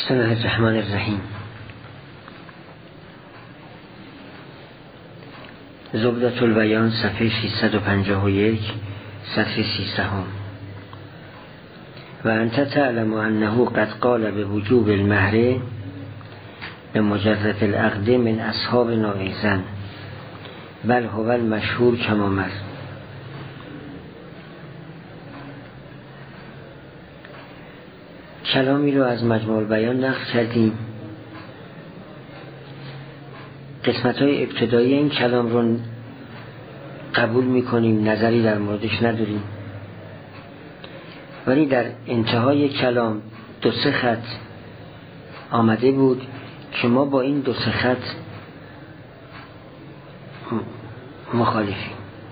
بسم الله الرحمن الرحیم. زبدة البیان صفحه 651 صفحه 300. و انت تعلم انه قد قال بوجوب المهر بمجرد العقد من اصحاب ناقضا بل هو المشهور کما مر. کلامی رو از مجموع البیان نقل کردیم. قسمت‌های ابتدایی این کلام رو قبول می‌کنیم، نظری در موردش نداریم، ولی در انتهای کلام 2-3 خط آمده بود که ما با این 2-3 خط مخالفیم.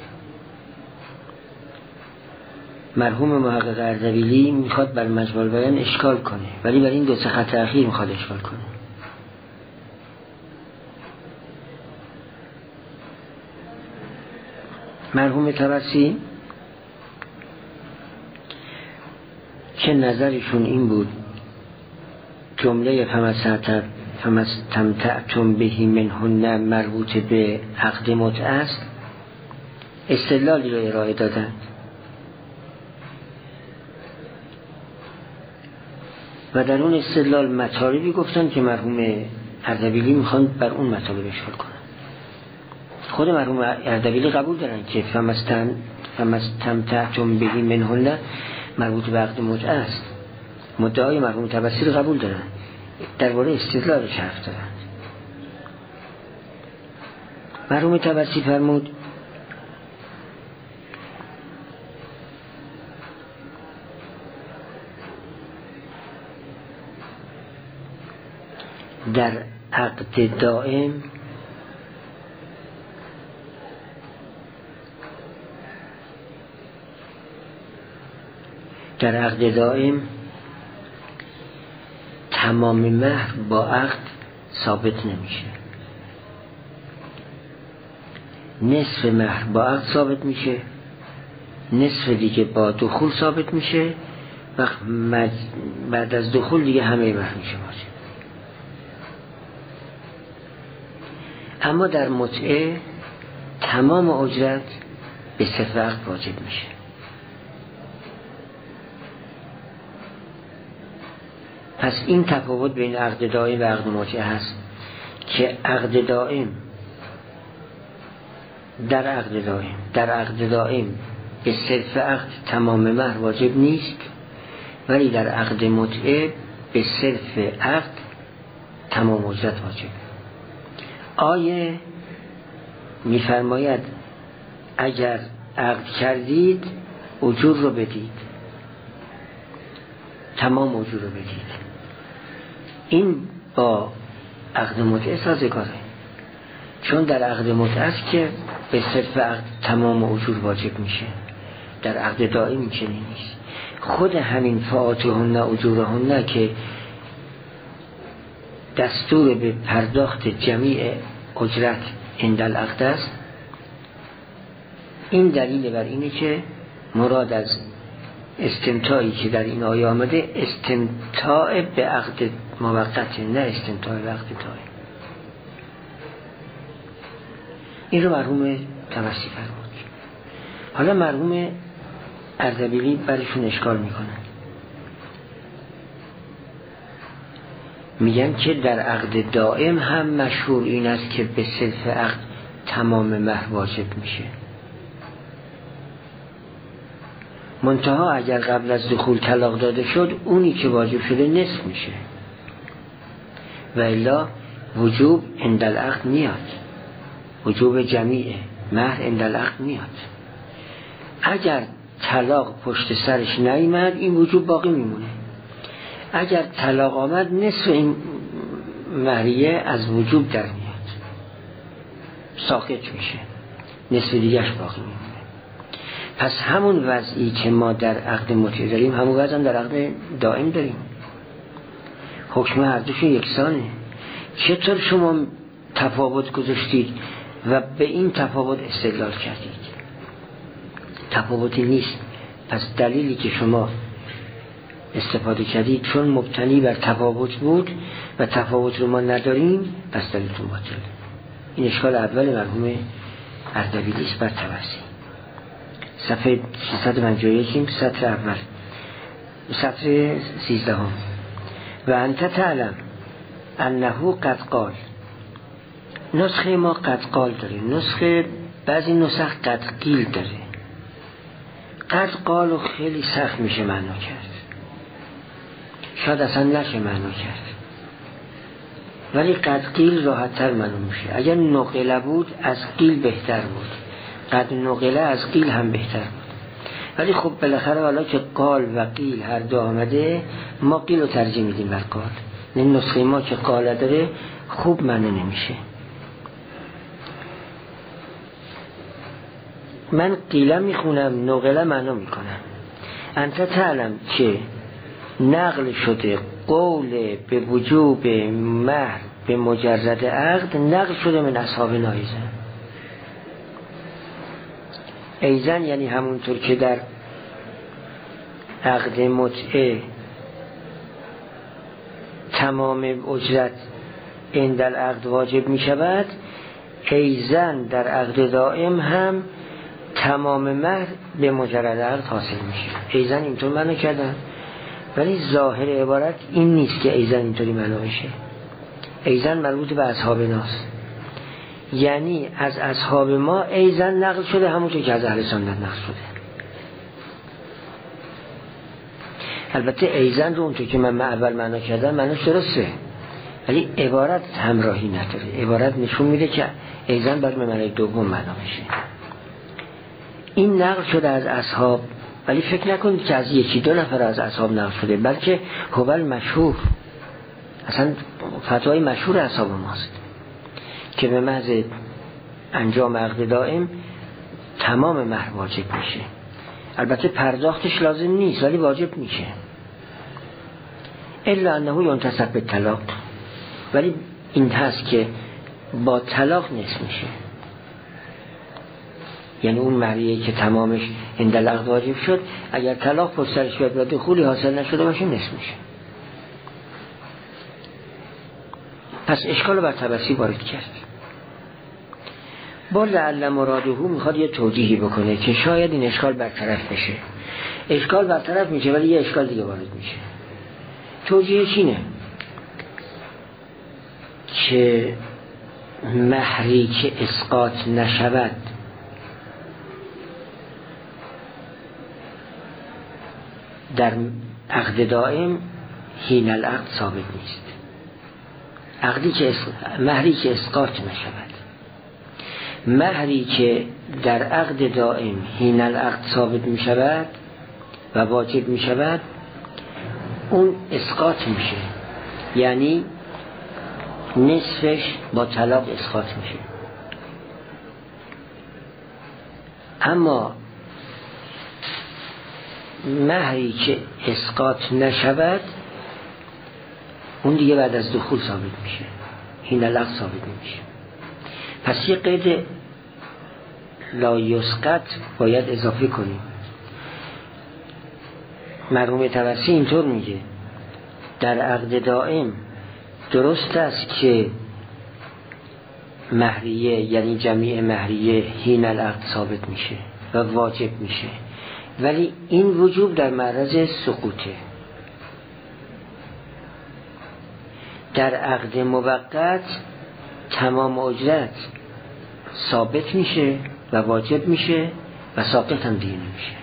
مرحوم محقق اردبیلی میخواد بر مجموع البیان اشکال کنه، ولی بر این 2-3 خط اخیر میخواد اشکال کنه. مرحوم طبسی که نظرشون این بود جمله فمستمتعتم بهی منهن مربوط به عقد متعه است، استدلالی رو ارائه دادن. و در اون استدلال مطالبی گفتن که مرحوم اردبیلی میخوان بر اون مطالب اشکال کنن. خود مرحوم اردبیلی قبول دارن که فمستمتعتم بهی منهن مربوط به عقد متعه است. مدعای مرحوم طبسی رو قبول دارن، درباره استدلالش حرف دارن. مرحوم طبسی فرمود در عقد دائم تمام مهر با عقد ثابت نمیشه، نصف مهر با عقد ثابت میشه، نصف دیگه با دخول ثابت میشه و بعد از دخول دیگه همه مهر میشه واجب. اما در متعه تمام اجرت به صرف عقد واجب میشه. پس این تفاوت بین عقد دائم و عقد متعه هست که عقد دائم در عقد دائم به صرف عقد تمام مهر واجب نیست، ولی در عقد متعه به صرف عقد تمام اجرت واجب. آیه می‌فرماید اگر عقد کردید اجور رو بدید، تمام اجور رو بدید. این با عقد متعه سازگاره، چون در عقد متعه است که به صرف عقد تمام اجور واجب میشه، در عقد دائم چنین نیست. خود همین فآتوهن اجورهن که دستور به پرداخت جمیع اجرت عند العقد است، این دلیل بر اینه که مراد از استمتاعی که در این آیه آمده استمتاع به عقد موقت، نه استمتاع به عقد دائم. این رو مرحوم طبسی فرمود. حالا مرحوم اردبیلی برشون اشکال میکنن، میگن که در عقد دائم هم مشهور این است که به صرف عقد تمام مهر واجب میشه، منتها اگر قبل از دخول طلاق داده شد اونی که واجب شده نصف میشه، و الا وجوب عند العقد میاد، وجوب جمیع مهر عند العقد میاد. اگر طلاق پشت سرش نیامد این وجوب باقی میمونه، اگر طلاق آمد نصف این مهریه از وجوب در میاد، ساقط میشه، نصف دیگرش باقی میمونه. پس همون وضعی که ما در عقد متعه داریم همون وضع هم در عقد دائم داریم، حکم هر دوشون یکسانه. چطور شما تفاوت گذاشتید و به این تفاوت استدلال کردید؟ تفاوتی نیست. پس دلیلی که شما استفاده کردید چون مبتنی بر تفاوت بود و تفاوت رو ما نداریم پس دلیلتون باطل. این اشکال اول مرحوم اردبیلی است بر طبرسی. صفحه 351 سطر اول سطر 13 و انت تعلم انه قد قال. نسخه ما قد قال داره، نسخه بعضی نسخ قد قیل داره. قد قال رو خیلی سخت میشه معنا کرد، شاید اصلا نشه معنا کرد، ولی قد قیل راحت تر معنا میشه. اگر نقله بود از قیل بهتر بود، قد نقله از قیل هم بهتر بود، ولی خب بالاخره حالا که قال و قیل هر دو آمده ما قیل رو ترجیح میدیم بر قال. این نسخه ما که قال داره خوب معنا نمیشه. من قیله میخونم، نقله معنا میکنم. انت تعلم که نقل شده قول به وجوب مهر به مجرد عقد نقل شده من اصحابنا ایزن یعنی همونطور که در عقد متعه تمام اجرت عند العقد واجب می شود، ایزن در عقد دائم هم تمام مهر به مجرد عقد حاصل میشه. ایزن اینطور معنا کردن، ولی ظاهر عبارت این نیست که ایزن اینطوری معنا بشه. ایزن مربوط به اصحاب ناست، یعنی از اصحاب ما ایزن نقل شده همونطور که از اهل سنت نقل شده. البته ایزن رو اونطور که من اول معنا کردم معناش درسته، ولی عبارت همراهی نداره. عبارت نشون میده که ایزن باید به معنای دوم معنا بشه. این نقل شده از اصحاب، ولی فکر نکنید که از یکی دو نفر از اصحاب نقل شده، بلکه هوال مشهور، اصلا فتوای مشهور اصحاب ماست که به محض انجام عقد دائم تمام مهر واجب میشه. البته پرداختش لازم نیست ولی واجب میشه، الا انه ینتصب به طلاق، ولی این هست که با طلاق نصف میشه. یعنی اون مهریه که تمامش عند العقد واجب شد اگر طلاق پشترش بیاد و دخولی حاصل نشده باشه نصف میشه. پس اشکال بر طبرسی وارد کرد. با لعل مراده میخواد یه توضیحی بکنه که شاید این اشکال برطرف بشه. اشکال برطرف میشه ولی یه اشکال دیگه وارد میشه. توضیحش اینه که مهری که اسقاط نشود در عقد دائم حین العقد ثابت نیست. مهری که اسقاط نشود، مهری که در عقد دائم حین العقد ثابت می شود و واجب می شود اون اسقاط میشه، یعنی نصفش با طلاق اسقاط میشه. اما مهری که اسقاط نشود اون دیگه بعد از دخول ثابت میشه، حین العقد ثابت میشه. پس یه قید لا یسقط باید اضافه کنیم. مرحوم طبرسی اینطور میگه در عقد دائم درست است که مهریه یعنی جمیع مهریه حین العقد ثابت میشه و واجب میشه، ولی این وجوب در معرض سقوطه. در عقد موقت تمام اجرت ثابت میشه و واجب میشه و ساقط هم دیگه نمیشه.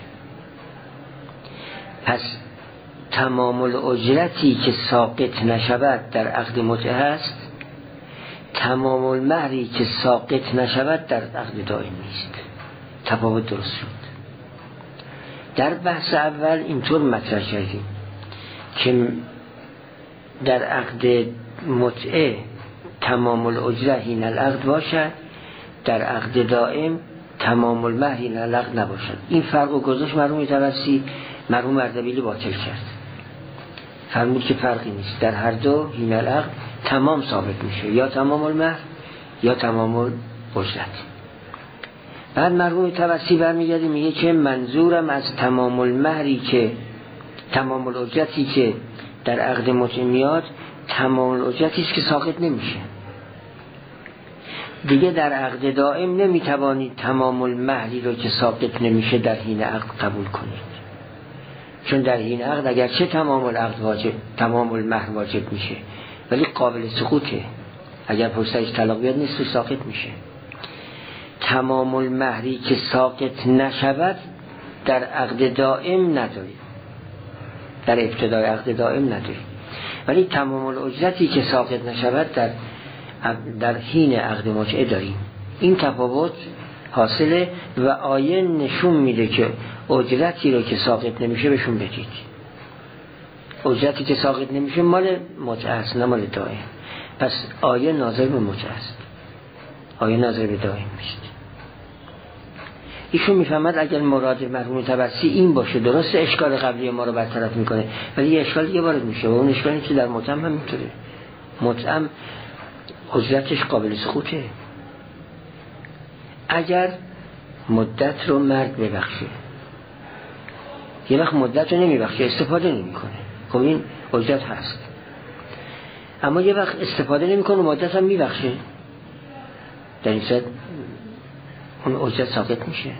پس تمام الاجرتی که ساقط نشود در عقد متعه است، تمام المهری که ساقط نشود در عقد دائم نیست. تفاوت درست شد. در بحث اول اینطور مطرح کردیم که در عقد متعه تمام الاجره حین العقد باشد، در عقد دائم تمام المهر حین العقد نباشد. این فرق و گذاشت مرحوم طبرسی، مرحوم اردبیلی باطل کرد. فرمود که فرقی نیست، در هر دو حین العقد تمام ثابت میشه، یا تمام المهر یا تمام الاجرت. بعد مرحوم طبرسی برمیگرده میگه که منظورم از تمام المهری که تمام الاجرتی که در عقد متعه میاد تمام الاجرتی است که ساقط نمیشه. دیگه در عقد دائم نمیتوانید تمام المهری رو که ساقط نمیشه در حین عقد قبول کنید، چون در حین عقد اگرچه تمام المهر واجب میشه ولی قابل سقوطه، اگر پشتش طلاق بیاد نصف ساقط میشه. تمام المهری که ساقط نشود در عقد دائم ندارید، در ابتدای عقد دائم ندارید، ولی تمام الاجرتی که ساقط نشود در حین عقد متعه داریم. این تفاوت حاصله و آیه نشون میده که اجرتی رو که ساقط نمیشه بهشون بدید. اجرتی که ساقط نمیشه مال متعه است نه مال دائم. پس آیه ناظر به متعه است، آیه ناظر به دائم نیست. ایشون میفهمد اگر مراد مرحوم تبرسی این باشه درست اشکال قبلی ما رو برطرف میکنه، ولی یه اشکال دیگه وارد میشه و اون اشکالی که در متعه هم اینطوره. متعه اجرتش قابل سقوطه اگر مدت رو مرد ببخشه. یه وقت مدت رو نمیبخشه، استفاده نمیکنه، خب این اجرت هست. اما یه وقت استفاده نمیکنه و مدت هم میبخشه، در این صورت اون اجرت ساقط میشه.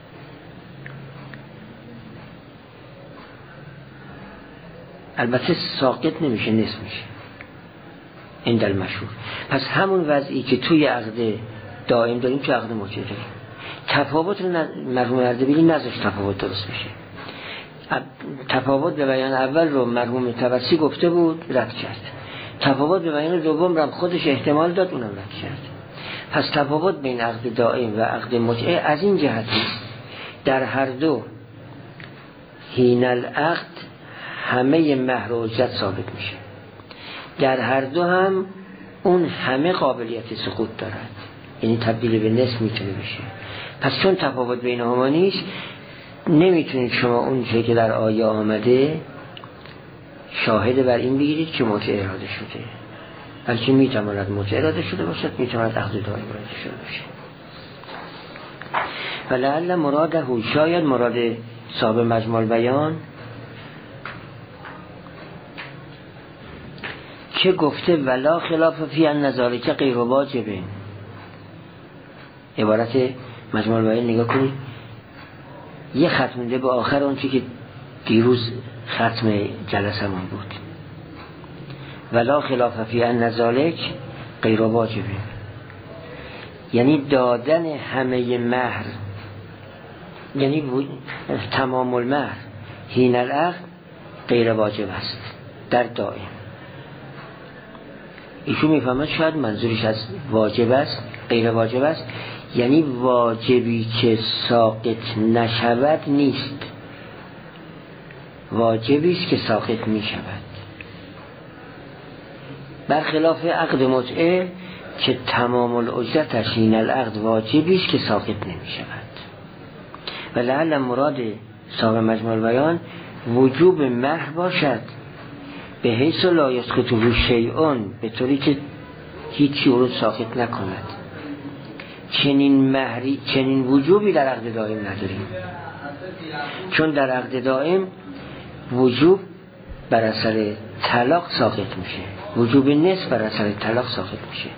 البته ساقط نمیشه، نصف میشه این در مشهور. پس همون وضعی که توی عقد دائم داریم توی عقد متعه داریم. تفاوت رو مرحوم اردبیلی نذاشت تفاوت درست بشه. تفاوت به بیان اول رو مرحوم تبرسی گفته بود رد کرد، تفاوت به بیان دوم رو خودش احتمال داد اونم رد کرد. پس تفاوت بین عقد دائم و عقد متعه از این جهت است در هر دو حین العقد همه مهر و اجرت ثابت میشه، در هر دو هم اون همه قابلیت سقوط دارد، یعنی تبدیل به نصف میتونه بشه. پس چون تفاوت بینهما نیست نمیتونید شما اون چیزی که در آیه آمده شاهد بر این بگیرید که متعه اراده شده، بلکه میتواند متعه اراده شده باشد، میتواند عقد دائم اراده شده باشه. ولعل مراده شاید مراد صاحب مجموع البیان که گفته ولا خلاف فی ان ذلک غیر واجب. عبارت مجموع البیان نگاه کنید، یه خط مونده به آخر اون چی که دیروز ختم جلسمون بود، ولا خلاف فی ان ذلک غیر واجب، یعنی دادن همه مهر، یعنی تمام المهر حین العقد غیر واجب است در دائم. ایشون میفهمد شاید منظورش از واجب است غیر واجب است، یعنی واجبی که ساقط نشود نیست، واجبی است که ساقط می شود، برخلاف عقد متعه که تمام الاجرت حین العقد واجبی است که ساقط نمی شود. و لعل مراد صاحب مجموع البیان وجوب مهر باشد به حیث لا یسقطه شیء، به طوری که هیچی او رو ساقط نکند. چنین وجوبی در عقد دائم نداریم، چون در عقد دائم وجوب بر اثر طلاق ساقط میشه، وجوب نصف بر اثر طلاق ساقط میشه.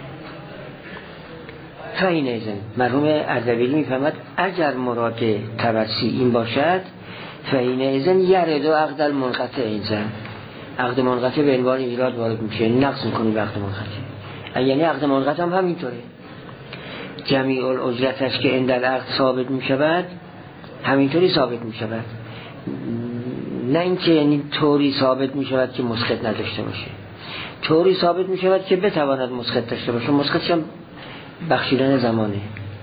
فاین ایزن مرحوم اردبیلی میفهمد اگر مراد تبرسی این باشد فاین ایزن یرد و عقد المنقطع ایزن، عقد منقطع به عنوان ایراد وارد میشه، نقص میکنه به عقد منقطع، یعنی عقد منقطع هم همینطوره، جمیع الاجرتش که عند العقد ثابت میشود همینطوری ثابت میشود، نه اینکه یعنی طوری ثابت میشود که مسقط نداشته باشه، طوری ثابت میشود که بتواند مسقط داشته باشه، مسقطش هم بخشیدن زمانه.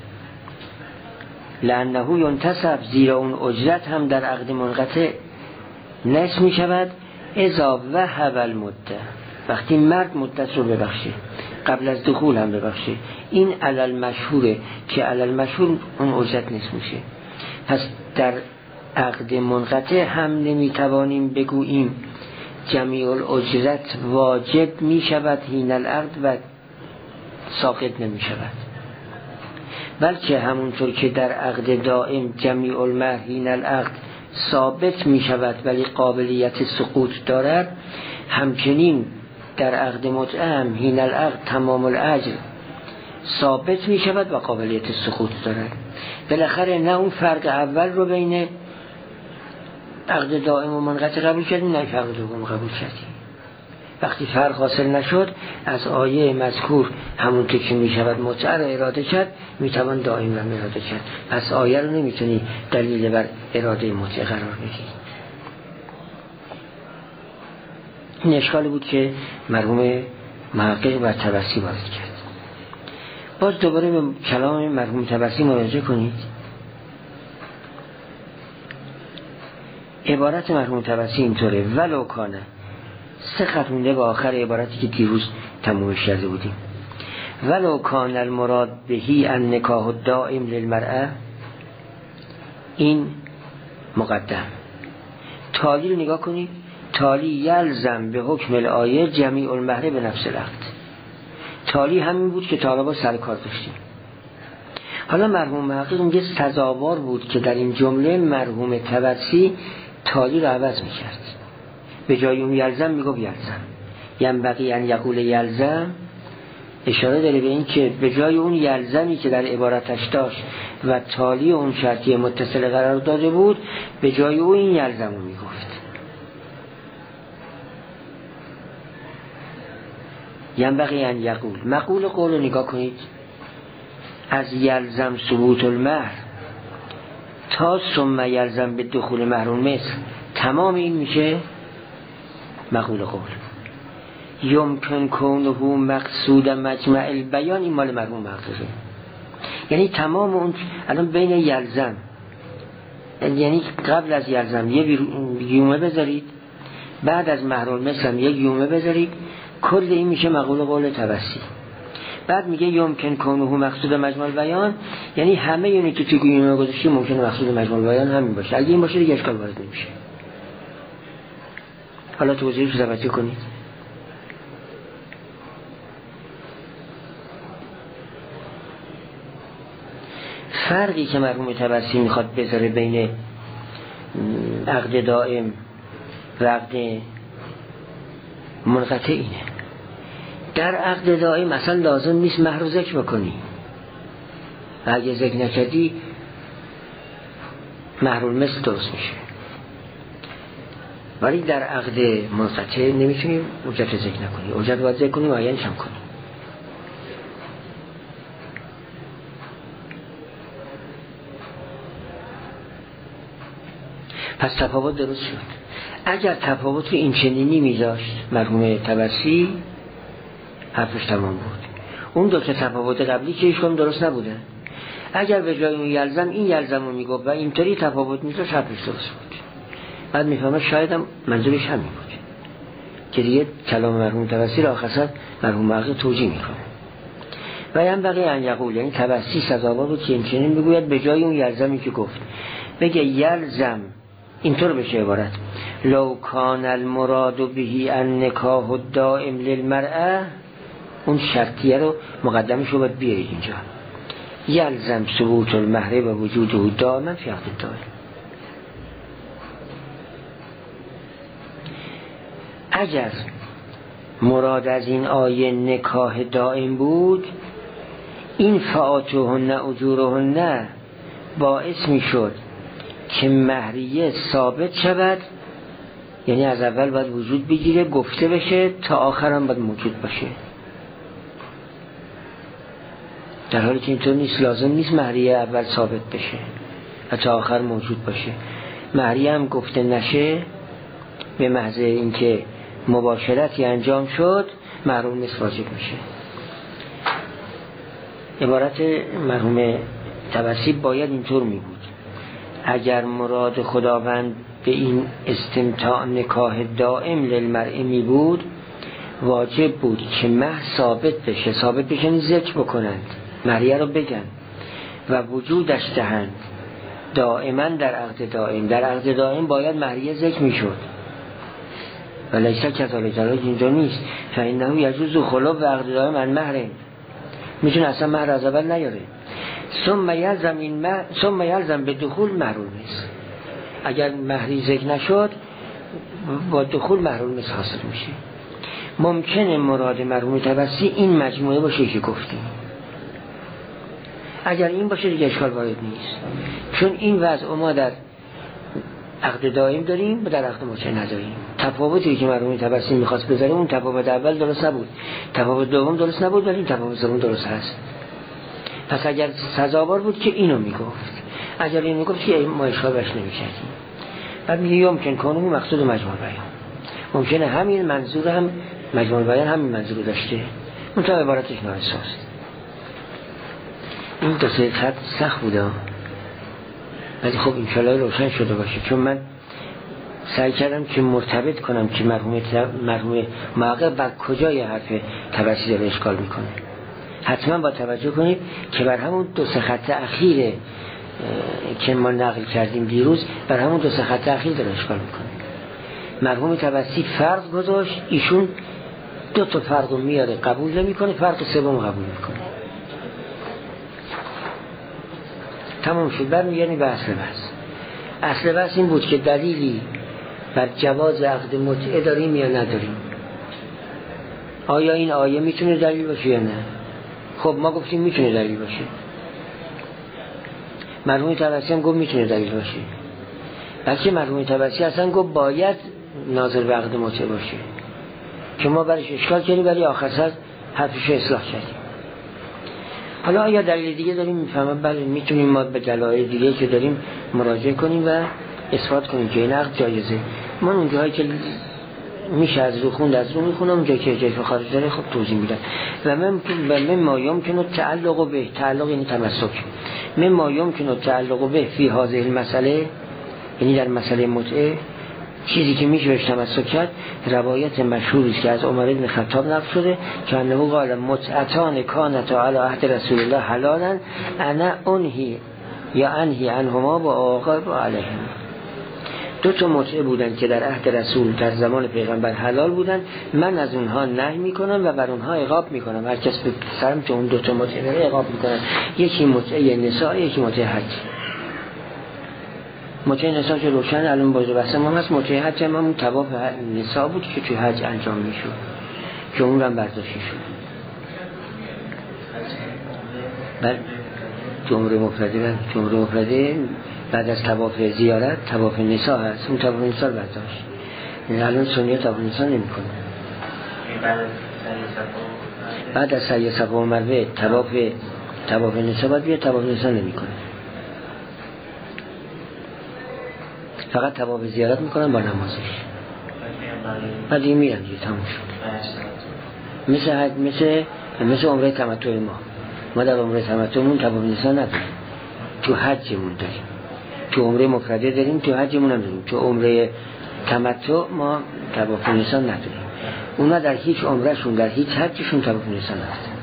لانه ینتسب، زیرا اون اجرت هم در عقد منقطع نصف میشود اذا وهب المده، وقتی مرد مدت رو ببخشه، قبل از دخول هم ببخشه. این علل مشهوره که علل مشهور اون اجرت نصف میشه. پس در عقد منقطع هم نمیتوانیم بگوییم جمیع الاجرت واجب میشود حین العقد و ساقط نمیشود، بلکه همونطور که در عقد دائم جمیع المهر حین العقد ثابت می شود ولی قابلیت سقوط دارد، همچنین در عقد متعه حین العقد تمام الاجر ثابت می شود و قابلیت سقوط دارد. بالاخره نه اون فرق اول رو بین عقد دائم و منقطع قبول کردیم، نه فرق دوم قبول کردیم. وقتی فرق حاصل نشد از آیه مذکور همون که می شود متعه را اراده کرد، می توان دائم را اراده کرد. پس آیه رو نمیتونی دلیل بر اراده متعه قرار بدی. این اشکالی بود که مرحوم محقق و طبسی وارد کرد. باز دوباره به کلام مرحوم طبسی مراجعه کنید. عبارت مرحوم طبسی اینطوره: ولو کانه، سه خط مونده به آخر عبارتی که دیروز تمومش کرده بودیم. ولو کان المراد بهی النکاح الدائم للمرأه، این مقدم. تالی رو نگاه کنید. تالی یلزم به حکم الآیه جمیع المهر به نفس العقد. تالی همین بود که تا با سر کار داشتیم. حالا مرحوم محقق میگه سزاوار بود که در این جمله مرحوم طبسی تالی رو عوض میکرد. به جای اون یلزم میگه یلزم، ینبغی ان یقول یلزم. اشاره داره به این که به جای اون یلزمی که در عبارتش داشت و تالی اون شرطی متصل قرار داده بود، به جای اون این یلزم رو میگفت. ینبغی ان یقول، مقول قول رو نگاه کنید. از یلزم ثبوت المهر تا ثم یلزم به دخول مهر مثل، تمام این میشه مقول قول. یمکن کونه مقصود مجمع البیان، این مال مرحوم محققه. یعنی تمام اون الان بین یلزم، یعنی قبل از یلزم یک یومه بذارید، بعد از مهر مثل یک یومه بذارید، کل این میشه مقول قول طبسی. بعد میگه یمکن کونه مقصود مجمع البیان، یعنی همه یعنی تو یومه گذاشتی ممکنه مقصود مجمع البیان همین باشه. اگه این باشه دیگه اشکال وارد نمیشه. حالا توضیح رو توجه کنید. فرقی که مرحوم طبسی میخواد بذاره بین عقد دائم و عقد منقطع اینه: در عقد دائم اصلا لازم نیست مهر رو ذکر بکنی، و اگه ذکر نکردی مهر المثل درست میشه. ولی در عقد منقطع نمیتونی اجرت ذکر نکنی، اجرت باید ذکر کنی و عینش هم کنی. پس تفاوت درست شد. اگر تفاوت این چنینی میذاشت مرحوم طبسی، حرفش تمام بود. اون دو تا تفاوت قبلی که ایشون درست نبوده. اگر به جای اون یلزم این یلزم رو میگفت و اینطوری تفاوت میذاشت، حرفش درست بود. بعد میفهمه شاید هم منظورش همین بود که دیگه کلام مرحوم طبسی را آخرسر مرحوم محقق توجیه میکنه. و ینبغی ان یقول، یعنی طبسی سزاوار بود که این چنین بگوید به جای اون یلزمی که گفت بگه یلزم اینطور بشه عبارت: لو کان المراد بهی النکاح الدائم للمرأه، اون شرطیه رو مقدمش رو باید بیارید اینجا: یلزم ثبوت المهر و وجوده دائما فی عقد الدائم. اگر مراد از این آیه نکاح دائم بود، این فآتوهن اجورهن باعث می شد که مهریه ثابت شود، یعنی از اول باید وجود بگیره، گفته بشه، تا آخر هم باید موجود باشه. در حالی که اینطور نیست، لازم نیست مهریه اول ثابت بشه و تا آخر موجود باشه. مهریه هم گفته نشه، به محض اینکه مباشرتی انجام شد محروم نیست، واجب میشه. عبارت مرحوم طبسی باید اینطور می بود: اگر مراد خداوند به این استمتاع نکاح دائم للمرء می بود، واجب بود که مهر ثابت بشه. ثابت بشه ذکر بکنند، مهریه رو بگن و وجودش دهند دائما در عقد دائم. در عقد دائم باید مهریه ذکر می شد، و لیسا کذالک اینجا نیست. فإنه یجوز خلو و عقد دائم عن مهر، میتونه اصلا مهر از اول نیاره. ثم یلزم به دخول مهر نیست. اگر مهری ذکر نشد با دخول محرم المس حاصل میشه. ممکنه مراد مرحوم تبسی این مجموعه باشه که گفتیم. اگر این باشه دیگه اشکال وارد نیست، چون این وضع ما در عقد دائم داریم و در عقد متع نداریم. تفاوتی که مرحوم تبسی میخواست بذاره اون تفاوت اول درست نبود، تفاوت دوم درست نبود، ولی تفاوت سوم درست هست. پس اگر سزاوار بود که اینو میگفت، اگر اینو میگفت که ما اشکال بهش نمیکردیم. بعد میگه یمکن کنون مقصود مجموع بیان، ممکنه همین منظور هم مجموع بیان همین منظور داشته، منتها عبارتش نااساس. این دو سه خط سخت بوده، ولی خب انشالله روشن شده باشه، چون من سعی کردم که مرتبط کنم که مرحوم معقب بر کجای حرف تبسی داره اشکال میکنه. حتما با توجه کنید که بر همون دو سه خط اخیر که ما نقل کردیم دیروز، بر همون دو سه خط اخیر داره اشکال میکنه. مرحوم تبسی فرق گذاشت، ایشون دو تا فرق رو میاره قبول نمیکنه، فرق سوم قبول میکنه. تمام شد. بعد میگردیم به اصل بحث. اصل بحث این بود که دلیلی بر جواز عقد متعه داریم یا نداریم. آیا این آیه میتونه دلیل باشه یا نه؟ خب ما گفتیم میتونه دلیل باشه. مرحوم تبسی هم گفت میتونه دلیل باشه. بلکه مرحوم تبسی اصلا گفت باید ناظر به عقد متعه باشه، که ما برش اشکال کردیم ولی آخر سر حرفش رو اصلاح کردیم. حالا آیا دلیل دیگه داریم میفهمم؟ بله میتونیم ما به دلایل دیگه که داریم مراجعه کنیم و اثبات کنیم که این عقد جایزه. من اون جایی که میشه از رو خوند از رو میخونم، اون جایی که جایز خارج داره خب توضیح میدم. و من ما یمکن تعلق به، تعلق یعنی تمسک، من ما یمکن تعلق به فی هذه المسئله، یعنی در مسئله متعه چیزی که میشه بهش تمسک کرد، روایت مشهوری است که از عمر بن خطاب نقل شده که انه قال متعتان کانتا علی عهد رسول الله حلالا انا انهی یا انهی عنهما و عاقب علیهم. دو تا متعه بودن که در عهد رسول در زمان پیغمبر حلال بودن، من از اونها نهی میکنم و بر اونها عقاب میکنم. هر کس به سمت اون دو تا متعه بره عقاب میکنم. یکی متعه نساء، یکی متعه حج. متعه نساء که روشن الان باید بحث ما هست. متعه حج هم همون طواف نساء بود که توی حج انجام میشد که اون هم برداشته شد. بعد جمهور مفرده بعد از طواف زیارت طواف نساء هست، اون طواف نساء رو برداشت. یعنی الان سنیه طواف نساء نمی کنه. بعد از سعی صفا و مروه طواف نساء باید بیاد، طواف نساء نمی کنه، فقط طواف زیارت میکنن با نمازش. بعد این میرن دیگه تموم شد. مثل عمره تمتع ما در عمره تمتعمون طواف نساء نداریم، تو حجمون داریم، تو عمره مفرده داریم، تو حجمون هم داریم. تو عمره تمتع ما طواف نساء نداریم. اونا در هیچ عمرهشون در هیچ حجشون طواف نساء ندارن.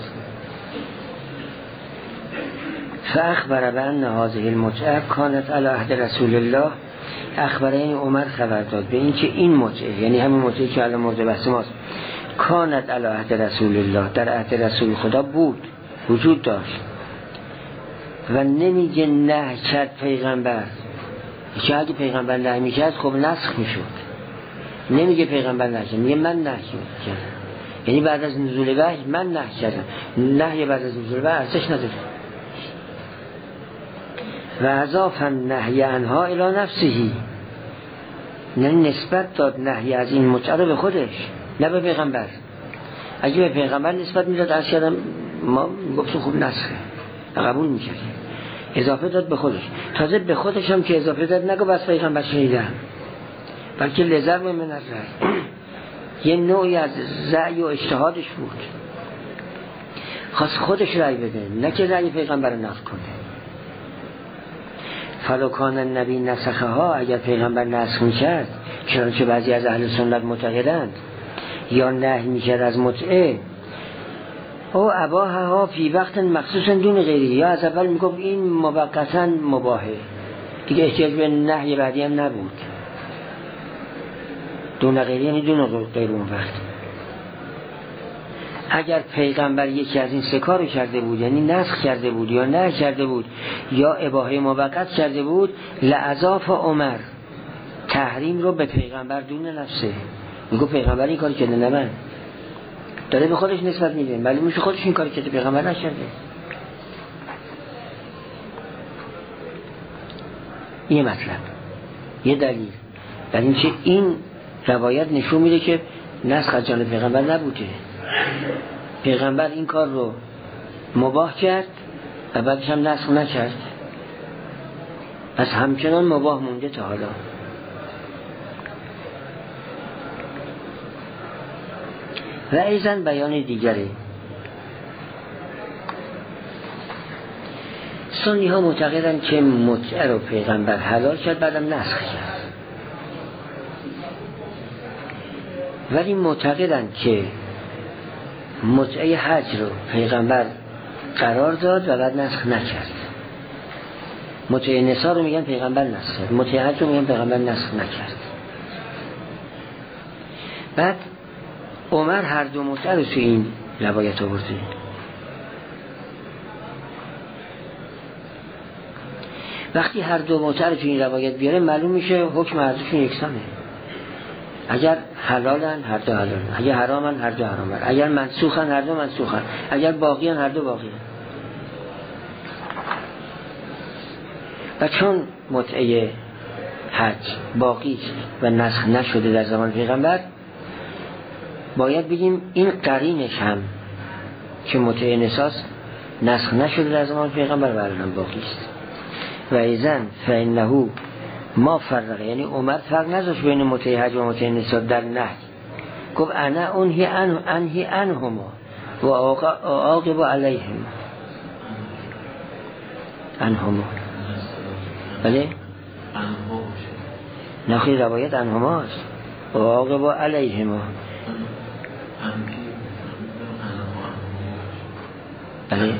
فاخبر بان هذه المتعه كانت علی عهد رسول الله. اخبر این عمر خبر داد به این که این متعه، یعنی همین متعه که الان مورد بحث ماست، کانت علی عهد رسول الله، در عهد رسول خدا بود، وجود داشت. و نمیگه نه کرد پیغمبر، که اگه پیغمبر نه میکرد خب نسخ میشد. نمیگه پیغمبر نه کرد، میگه من نه کردم، یعنی بعد از نزول وحی من نه کردم. نهی بعد از نزول وحی ارزش نداره. و اضاف النهی عنها الی نفسه، نه نسبت داد نهی از این متعه به خودش، نه به پیغمبر. اگه به پیغمبر نسبت میداد عرض کردم ما گفتم خوب نسخه قبول میکردیم، اضافه داد به خودش. تازه به خودش هم که اضافه داد نگو بس پیغمبر شنیدم، بلکه لذر من الرأی، یه نوعی از رأی و اجتهادش بود، خواست خودش رأی بده، نه که رأی پیغمبر رو نقل کنه. فلو کان النبی نسخه ها، اگر پیغمبر نسخ میکرد، چنانچه بعضی از اهل سنت معتقدند، یا نهی میکرد از متعه، او اباحه ها فی وقت مخصوص دون غیری، یا از اول میگفت این موقتا مباحه، دیگه احتیاج به نهی بعدی هم نبود. دون غیری یعنی دون غیر اون وقت. اگر پیغمبر یکی از این سه کارو کرده بود، یعنی نسخ کرده بود یا نهی کرده بود یا اباحه موقت کرده بود، لعذاف عمر، تحریم رو به پیغمبر دون نفسه، میگه پیغمبر این کاری کرده، نه من. داره به خودش نسبت میده، ولی میشه خودش این کاری کرده، پیغمبر نکرده. یه مطلب، یه دلیل در این که این روایت نشون میده که نسخ از جانب پیغمبر نبوده. پیغمبر این کار رو مباح کرد و بعدش هم نسخ نکرد، پس همچنان مباح مونده تا حالا. و ایضاً بیان دیگره، سنی ها معتقدن که متعه رو پیغمبر حلال کرد بعدم نسخ کرد، ولی معتقدن که متعه حج رو پیغمبر قرار داد و بعد نسخ نکرد. متعه نساء رو میگن پیغمبر نسخ کرد، متعه حج رو میگن پیغمبر نسخ نکرد. بعد عمر هر دو متعه رو تو این روایت آورده. وقتی هر دو متعه رو تو این روایت بیاره معلوم میشه حکم هر دوشون یکسانه. اگر حلالن هر دو حلالن، اگر حرامن هر دو حرامن، اگر منسوخن هر دو منسوخن، اگر باقیان هر دو باقیان. و چون متعه حج باقی و نسخ نشده در زمان پیغمبر، باید بگیم این قرینش هم که متعه نساء نسخ نشده در زمان پیغمبر و الان باقی است. و ایزن فإنه ما فرقه، یعنی عمر فرق نذاشت بین متعه حج و متعه نساء در نهی. گفت انا انهی عنهما و عاقب علیهم. عنهما بله؟ نخی روایت عنهما است و عاقب علیهما. بله؟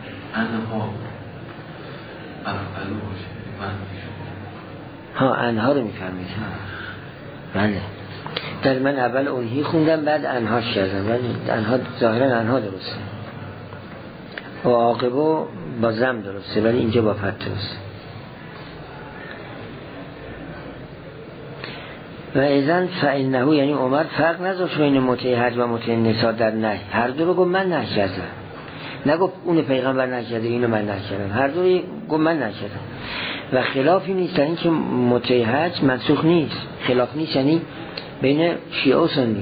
ها انها رو میفهمید. بله در من اول اونهی خوندم بعد انهاش کردم، ولی انها ظاهرا انها درسته و عاقبه با زم درسته، ولی اینجا با فتح درسته. و ایزن فإنه، یعنی عمر فرق نذاشت بین متعه حج و متعه نساء در نهی. هر دو رو گفت من نهی کردم، نگفت اون پیغمبر نکرده اینو من نکردم، هر دو رو گفت من نکردم. و خلافی نیست در این که متعه حج منسوخ نیست، خلاف نیست، یعنی بین شیعه و سنی.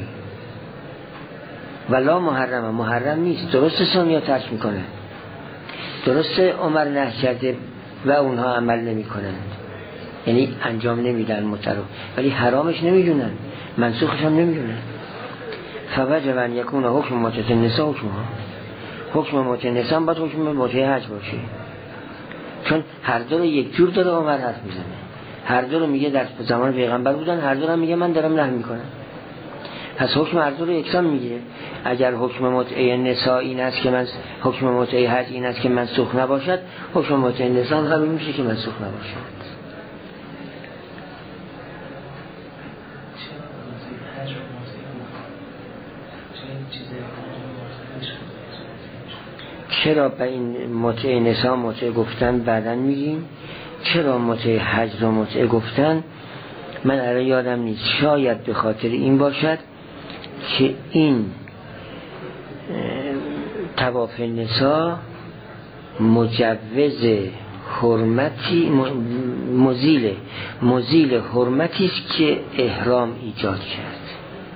ولا محرم نیست، درست سنی ها ترک میکنه، درست عمر نهی کرده و اونها عمل نمی کنند، یعنی انجام نمیدن متعه رو، ولی حرامش نمیدونن، منسوخش هم نمیدونن. فوجب ان یکون حکم متعه نساء حکم متعه نساء باید حکم متعه حج باشه، چون هر دو رو یک جور داره عمر حرف میزنه، هر دو رو میگه در زمان پیغمبر بودن، هر دو رو میگه من دارم نهی میکنم، پس حکم هر دو رو یکسان میگیره. اگر حکم متعه نساء این است که من حکم متعه حج این است که منسوخ نباشد، حکم متعه نساء هم میشه که منسوخ نباشد. چرا به این متعه نساء متعه گفتن بعداً میگیم، چرا متعه حج رو متعه گفتن من الان یادم نیست، شاید به خاطر این باشد که این طواف نساء مجوز حرمتی مزیل حرمتی است که احرام ایجاد کرد،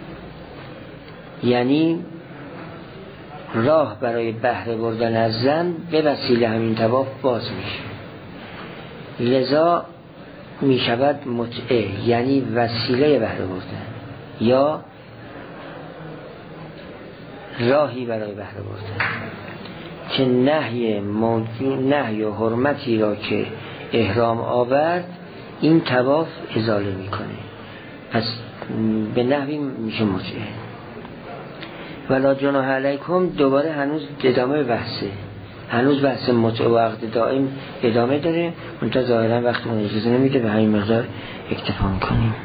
یعنی راه برای بهره بردن از زن به وسیله همین طواف باز میشه، لذا میشود متعه، یعنی وسیله بهره بردن یا راهی برای بهره بردن، که نهی و حرمتی را که احرام آورد این طواف ازاله میکنه، پس به نحوی میشه متعه. ولا جناح علیکم دوباره هنوز ادامه بحثه، هنوز بحث متعه و عقد دائم ادامه داره، منتها ظاهرا وقت اون اجازه نمیده، به همین مقدار اکتفا میکنیم.